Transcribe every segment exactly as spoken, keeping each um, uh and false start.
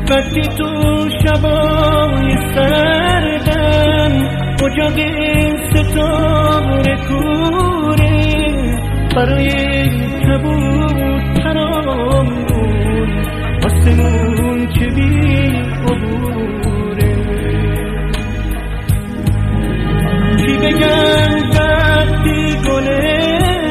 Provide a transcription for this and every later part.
وقتی تو شبای سردم اجاق ستاره کوره برای کبوترامون آسمون که بی عبوره. چی بگم وقتی گله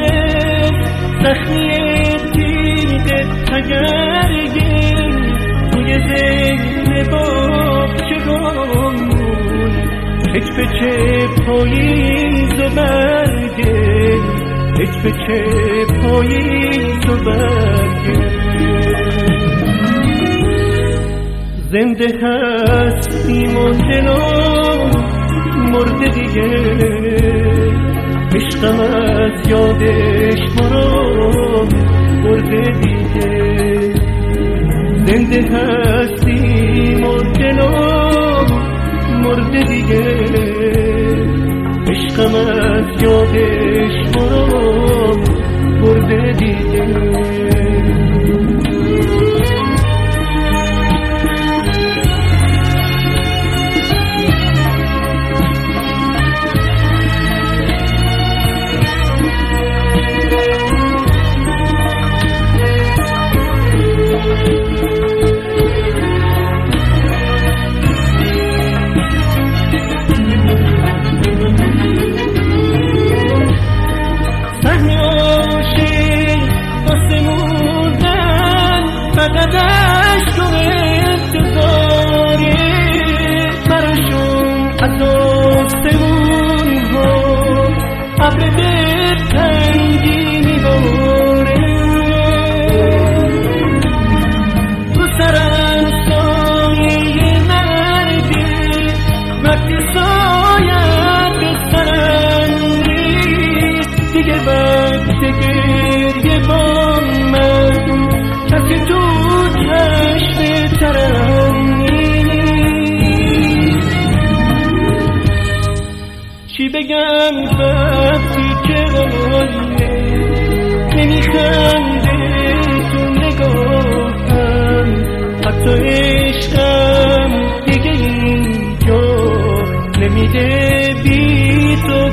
زخمی تیغ تگرگه توی ذهن باغچه هامون هیچ به چه پاییز و برگه هیچ به چه پاییز و برگه. زنده هستیم و دلم مرده دیگه عشقم از یادش ما رو برده دیگه. زنده هستیم و دلم مرده دیگه عشقم از یادش ما رو برده دیگه. فقدش تو انتظاری برشون از آسمون ها ابر به تنگی میباره. رو سرم سایه مردی وقتی سایت به سرم ریز دیگه وقت گریه با من کسی تو چشم ترم نیست. چی بگم وقتی که آینه نمیخنده تو نگاهم حتی عشقم دیگه اینجا نمیده بی تو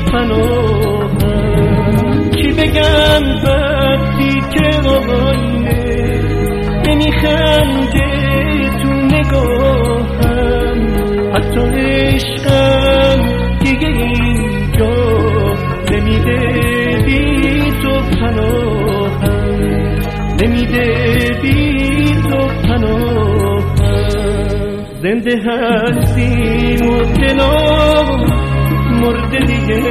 پناهم. چی بگم وقتی که آینه نمیخنده تو نگاهم حتی عشقم دیگه اینجا نمیده بی تو پناهم نمیده بی تو پناهم. زنده هستیم و دلم مرده دیگه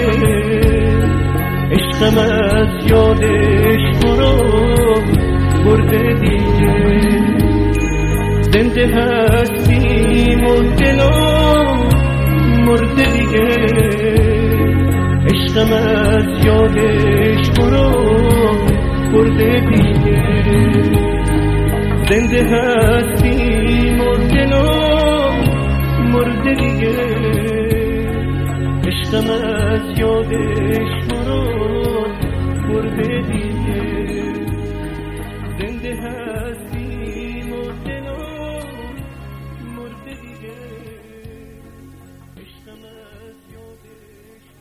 عشقم از یادش ما رو برده دیگه. زنده هستیم و دلم مرده دیگه عشقم از یادش ما رو برده دیگه. زنده هستیم و دلم مرده دیگه عشقم از یادش ما رو برده دیگه.